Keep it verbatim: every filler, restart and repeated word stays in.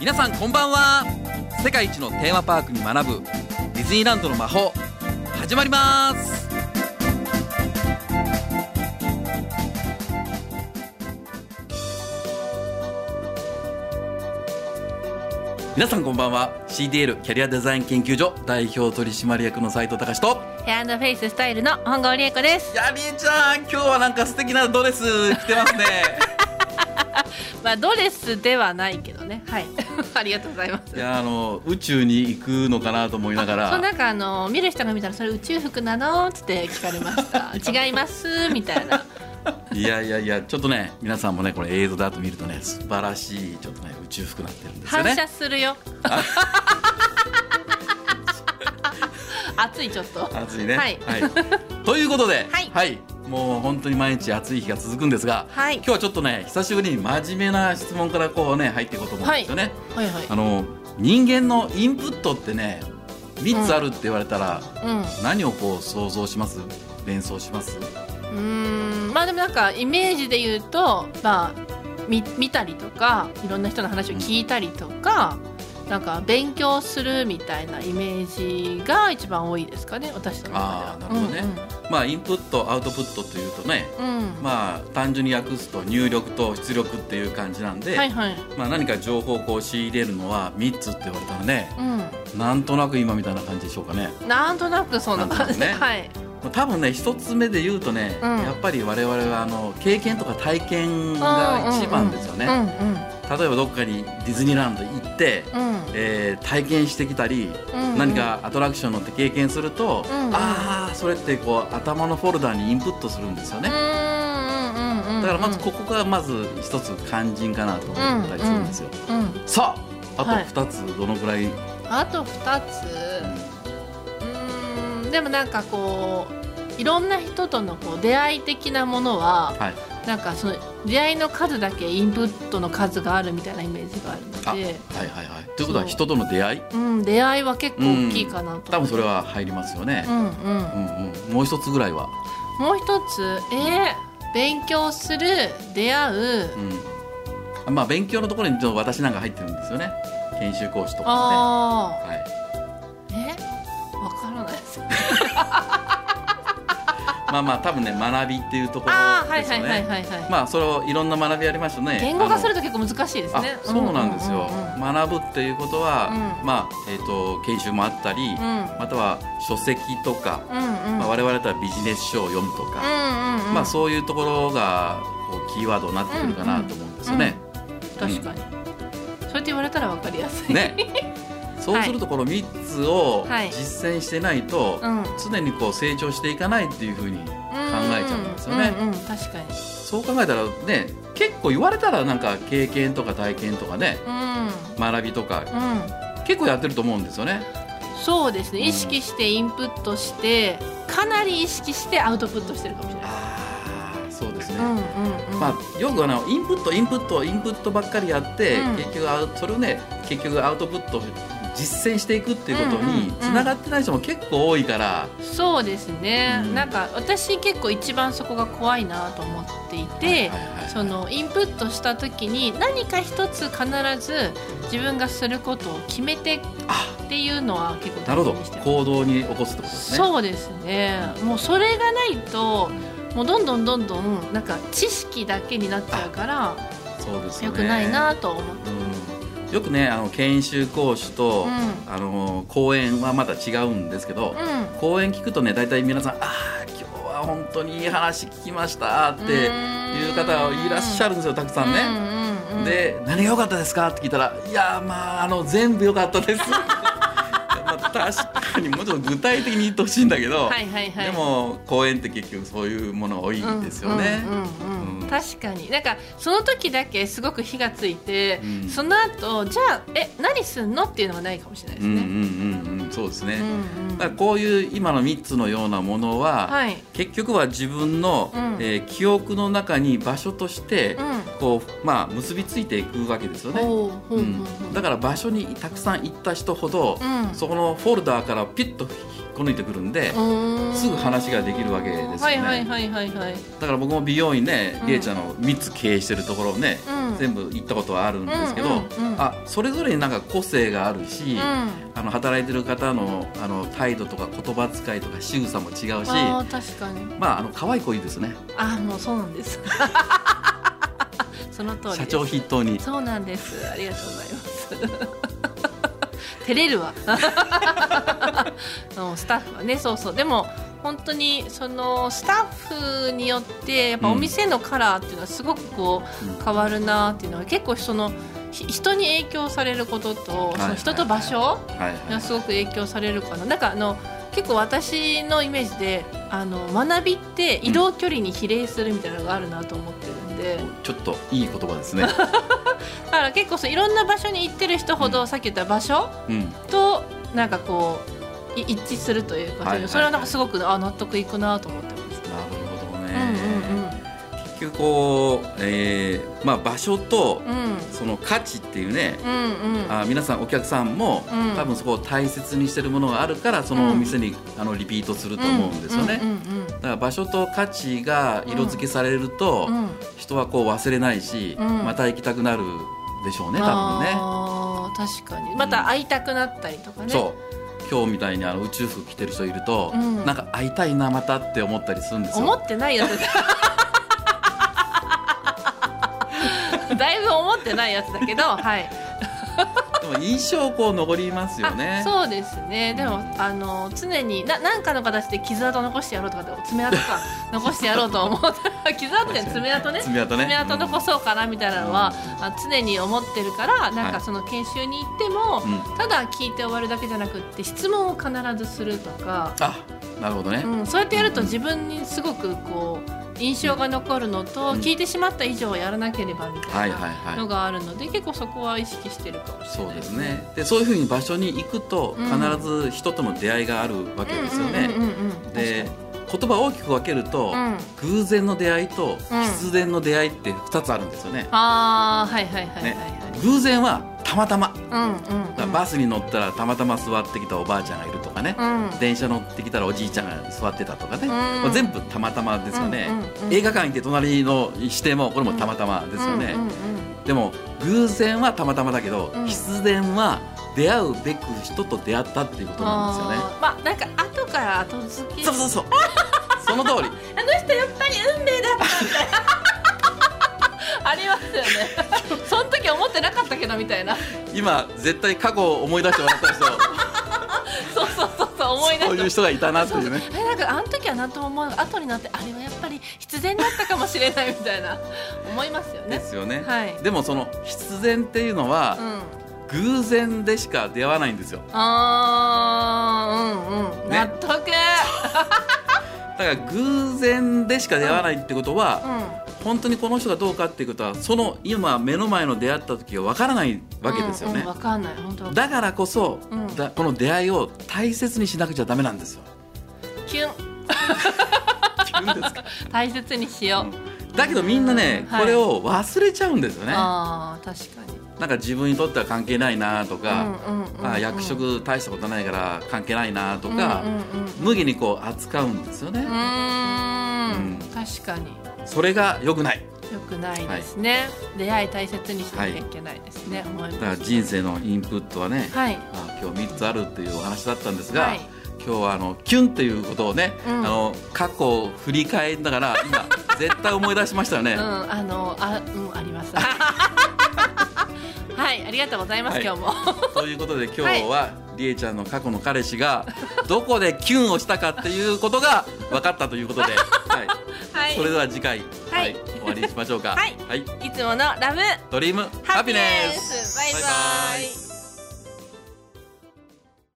皆さんこんばんは。世界一のテーマパークに学ぶディズニーランドの魔法始まります。皆さんこんばんは。 シーディーエル キャリアデザイン研究所代表取締役の斉藤隆とヘア&フェイススタイルの本郷理恵子です。 いやりえちゃん、今日はなんか素敵なドレス着てますねまあドレスではないけどね。はいありがとうございます。 いやあの宇宙に行くのかなと思いながら、 そうなんかあの見る人が見たらそれ宇宙服なのって聞かれました違いますみたいな。 いやいやいや、ちょっとね皆さんもねこれ映像だと見るとね素晴らしいちょっとね宇宙服になってるんですよね。 反射するよ暑い、ちょっと暑いね、 はい、 はい、ということで、 はい、 はい、もう本当に毎日暑い日が続くんですが、はい、今日はちょっとね久しぶりに真面目な質問からこうね入っていこうと思うんですよね、はいはいはい、あの人間のインプットってねみっつあるって言われたら、うん、何をこう想像します？連想します？ うーん、まあでもなんかイメージで言うと、まあ、見, 見たりとかいろんな人の話を聞いたりとか、うん、なんか勉強するみたいなイメージが一番多いですかね、私の中では。 あ、なるほどね、うんうん、まあインプットアウトプットというとね、うん、まあ単純に訳すと入力と出力っていう感じなんで、はいはい、まあ、何か情報をこう仕入れるのはみっつって言われたらね、うん、なんとなく今みたいな感じでしょうかね。 なんとなくそんな感じね、はい、 多分ね一つ目で言うとね、うん、やっぱり我々はあの経験とか体験が一番ですよね、うんうんうん、例えばどっかにディズニーランド行って、うん、えー、体験してきたり、うんうん、何かアトラクション乗って経験すると、うんうん、ああそれってこう頭のフォルダにインプットするんですよね、うんうんうん、だからまずここがまず一つ肝心かなと思ったりするんですよ、うんうんうん、さああとふたつどのくらい、はい、 あとふたつ、うん、でもなんかこういろんな人とのこう出会い的なものは、はい、なんかその出会いの数だけインプットの数があるみたいなイメージがあるので。 あ、はいはいはい。ということは人との出会い、 うん、出会いは結構大きいかなと、うん、 多分それは入りますよね、うんうんうんうん、もう一つぐらいはもう一つ、えー、勉強する出会う、 うん、まあ勉強のところにちょっと私なんか入ってるんですよね。研修講師とかね。 あ、 はい、 えわからないですまあまあ多分ね学びっていうところですよね。まあそれをいろんな学びありましたね。 言語化すると結構難しいですね。 そうなんですよ、うんうんうん、学ぶっていうことは、うん、まあえーと研修もあったり、うん、または書籍とか、うんうん、まあ、我々だったらビジネス書を読むとか、うんうんうん、まあそういうところがこうキーワードになってくるかなと思うんですよね、 うんうんうん、確かに、うん、そうやって言われたら分かりやすいねそうするとこのみっつを実践してないと、はい、常にこう成長していかないっていうふうに考えちゃうんですよね、うんうんうん、 確かにそう考えたらね、結構言われたらなんか経験とか体験とかね、うん、学びとか、うん、結構やってると思うんですよね。 そうですね、意識してインプットして、うん、かなり意識してアウトプットしてるかもしれない。 あ、そうですね、うんうんうん、まあ、よくあのインプットインプットインプットばっかりやって、うん、結局それをね結局アウトプット実践していくっていうことにつながってない人も結構多いから、うんうんうん、そうですね、うん、なんか私結構一番そこが怖いなと思っていて、はいはいはいはい、そのインプットした時に何か一つ必ず自分がすることを決めてっていうのは結構大事にしてます。 なるほど、行動に起こすってことですね。 そうですね、もうそれがないともうどんどんどんどんなんか知識だけになっちゃうから、 そうですね、 よくないなと思って、 うん、よくねあの研修講師と、うん、あの講演はまた違うんですけど、うん、講演聞くとね大体皆さん、ああ今日は本当にいい話聞きましたっていう方がいらっしゃるんですよ、たくさんね、うんうんうん、で何が良かったですかって聞いたら、いやまああの全部良かったですまあ、確かにもうちょっと具体的に言ってほしいんだけど、はいはいはい、でも講演って結局そういうもの多いですよね、うんうんうんうん、 確かになんかその時だけすごく火がついて、うん、その後じゃあえ何すんのっていうのがないかもしれないですね、うんうんうんうん、そうですね、うんうん、だからこういう今のみっつのようなものは、はい、結局は自分の、うん、えー、記憶の中に場所として、うん、こうまあ、結びついていくわけですよね、うんうん、だから場所にたくさん行った人ほど、うん、そこのフォルダーからピッと引っこ抜いてくるんですぐ話ができるわけですよね。 はいはいはいはいはい。 だから僕も美容院ね、りえちゃんのみっつ経営してるところをね、 うん、 全部行ったことはあるんですけど、 うんうんうん、 あそれぞれになんか個性があるし、 うん、 あの働いてる方の、あの態度とか言葉遣いとか仕草も違うし、 あ確かに、 まああの可愛い子いいですね。 あもうそうなんですその通りです。 社長筆頭に。 そうなんです。ありがとうございます照れるわスタッフはね、そうそう。でも本当にそのスタッフによってやっぱお店のカラーっていうのはすごくこう変わるなっていうのは、結構その人に影響されることと、その人と場所がすごく影響されるかな。なんかあの結構私のイメージで、あの学びって移動距離に比例するみたいなのがあるなと思ってるんで、うん、 ちょっといい言葉ですねだから結構そういろんな場所に行ってる人ほど、うん、さっき言った場所となんかこう一致するというか、はいはいはい、それはなんかすごくあ納得いくなと思ってます。 なるほどね、うんうんうん、結局こう、えーまあ、場所とその価値っていうね、うんうん、あ皆さんお客さんも、うん、多分そこを大切にしてるものがあるからそのお店に、うん、あのリピートすると思うんですよね、うんうんうんうん、だから場所と価値が色付けされると、うん、人はこう忘れないし、うん、また行きたくなるでしょうね、多分ね。 あ確かにまた会いたくなったりとかね、うん、 そう今日みたいにあの宇宙服着てる人いると、うん、なんか会いたいなまたって思ったりするんですよ。 思ってないやつだいぶ思ってないやつだけどはいでも印象こう残りますよね。 そうですね。でもあの常にな何かの形で傷跡残してやろうとかって爪痕か残してやろうと思って傷跡で爪痕ね爪痕ね爪痕残そうかなみたいなのは、うん、常に思ってるから、なんかその研修に行っても、はい、ただ聞いて終わるだけじゃなくって質問を必ずするとか。 あなるほどね、 うん、そうやってやると自分にすごくこう印象が残るのと、うん、聞いてしまった以上やらなければみたいなのがあるので、はいはいはい、結構そこは意識してるかもしれないですね。そうですね。でそういうふうに場所に行くと必ず人との出会いがあるわけですよね。で言葉を大きく分けると、うん、偶然の出会いと必然の出会いってふたつあるんですよね、うん、あーはいはいはいはい、ね、偶然はたまたま、うんうんうん、バスに乗ったらたまたま座ってきたおばあちゃんがいるとかね、うん、電車乗ってきたらおじいちゃんが座ってたとかね、うん、全部たまたまですよね、うんうんうん、映画館行って隣のしてもこれもたまたまですよね、うんうんうんうん、でも偶然はたまたまだけど、うん、必然は出会うべく人と出会ったっていうことなんですよね。あ、まあ、なんか後から後付けそうそうそうその通りあの人やっぱり運命だったみたいなありますよねその時思ってなかったけどみたいな。 今絶対過去を思い出して笑った人そうそうそうそう思い出した。 そういう人がいたなっていうね。 そうそうえなんかあの時は何とも思わなかった後になってあれはやっぱり必然だったかもしれないみたいな思いますよね。 ですよね、 はい、 でもその必然っていうのは、うん、偶然でしか出会わないんですよ。 あーうんうん、ね、納得だから偶然でしか出会わないってことは、うんうん、本当にこの人がどうかっていうことはその今目の前の出会った時は分からないわけですよね、 うんうん、分かんない本当だからこそ、うん、だこの出会いを大切にしなくちゃダメなんですよ。 キュンキュンですか大切にしよう、 うん、だけどみんなね、うん、これを忘れちゃうんですよね、 はい、あ確かになんか自分にとっては関係ないなとか、うんうんうんうん、あ役職大したことないから関係ないなとか、うんうんうん、無限にこう扱うんですよね。うーん、 うん、確かにそれが良くない良くないですね、はい、出会い大切にしなきゃいけないですね、はい、思います。 だから人生のインプットはね、はいまあ、今日みっつあるっていうお話だったんですが、はい、今日はあのキュンということをね、うん、あの過去を振り返りながら今絶対思い出しましたよね、うん、 あのあ、うん、ありますはいありがとうございます、はい、今日もということで今日は、はい、りえちゃんの過去の彼氏がどこでキュンをしたかっていうことが分かったということで、はいはい、それでは次回、はいはい、終わりにしましょうか、 はいはい、いつものラブドリームハピネスバイバイ。